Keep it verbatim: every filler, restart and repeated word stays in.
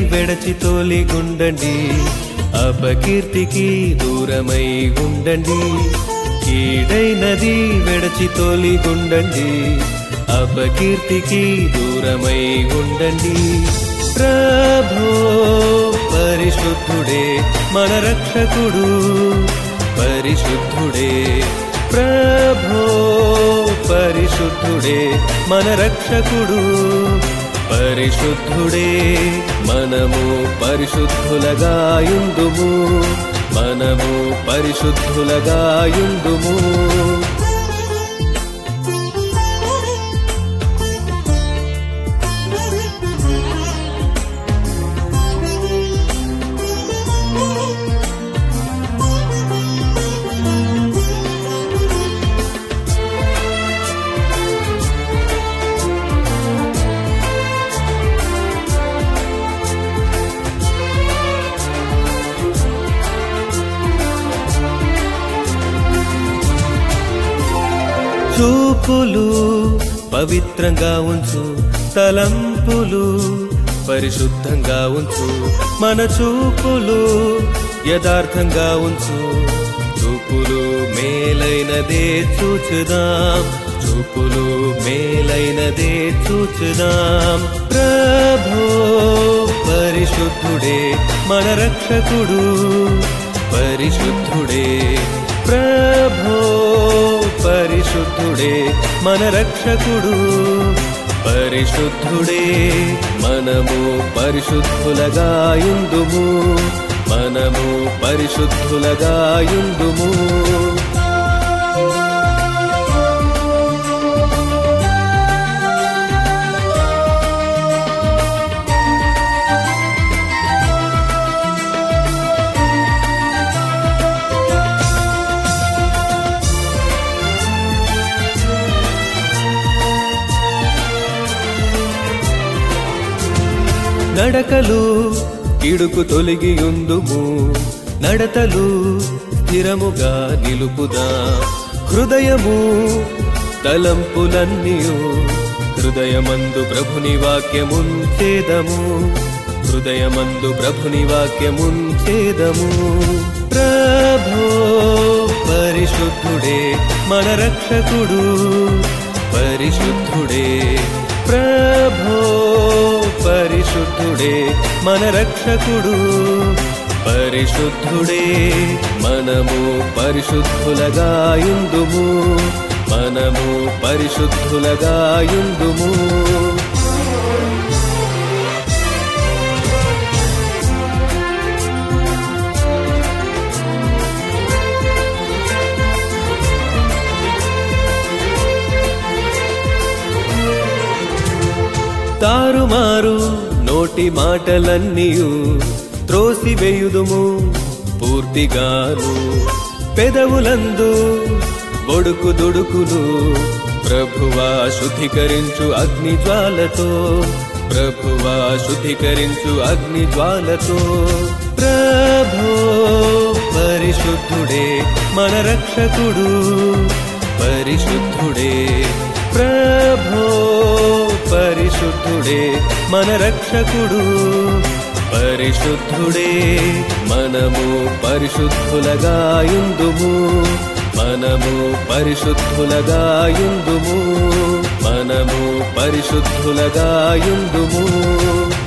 వెడచి తొలిగుండండి, అపకీర్తికి దూరమై ఉండండి. కీడైనది వెడచి తొలిగుండండి, అపకీర్తికి దూరమై ఉండండి. ప్రభో పరిశుద్ధుడే మన రక్షకుడు, పరిశుద్ధుడే. ప్రభో పరిశుద్ధుడే మన రక్షకుడు, పరిశుద్ధుడే. మనము పరిశుద్ధులగా యుందుము, మనము పరిశుద్ధులగా యుందుము. చూపులు పవిత్రంగా ఉంచు, తలంపులు పరిశుద్ధంగా ఉంచు. మన చూపులు యథార్థంగా ఉంచు, చూపులు మేలైనదే చూచుదాం, చూపులు మేలైనదే చూచుదాం. ప్రభో పరిశుద్ధుడే మన రక్షకుడు, పరిశుద్ధుడే. ప్రభో పరిశుద్ధుడే మన రక్షకుడు, పరిశుద్ధుడే. మనము పరిశుద్ధులగా యుందుము, మనము పరిశుద్ధులగా యుందుము. నడకలు కిడుకు తొలగి ఉందుము, నడతలు స్థిరముగా నిలుపుదా. హృదయము తలంపులన్నీయు హృదయమందు ప్రభుని వాక్యముంచేదము, హృదయమందు ప్రభుని వాక్యముంచేదము. ప్రభో పరిశుద్ధుడే మన రక్షకుడు, పరిశుద్ధుడే. ప్రభో పరిశుద్ధుడే మన రక్షకుడు, పరిశుద్ధుడే. మనము పరిశుద్ధులగా యుందుము, మనము పరిశుద్ధులగా యుందుము. తారుమారు నోటి మాటలన్నీయు త్రోసివేయుదుము పూర్తిగాను. పెదవులందు బొడుకు దుడుకులు ప్రభువా శుద్ధీకరించు అగ్ని జ్వాలతో, ప్రభువా శుద్ధీకరించు అగ్ని జ్వాలతో. ప్రభో పరిశుద్ధుడే మన రక్షకుడు, పరిశుద్ధుడే. ప్రభో పరిశుద్ధుడే మన రక్షకుడు, పరిశుద్ధుడే. మనము పరిశుద్ధులగా యుందుము, మనము పరిశుద్ధులగా యుందుము, మనము పరిశుద్ధులగా యుందుము.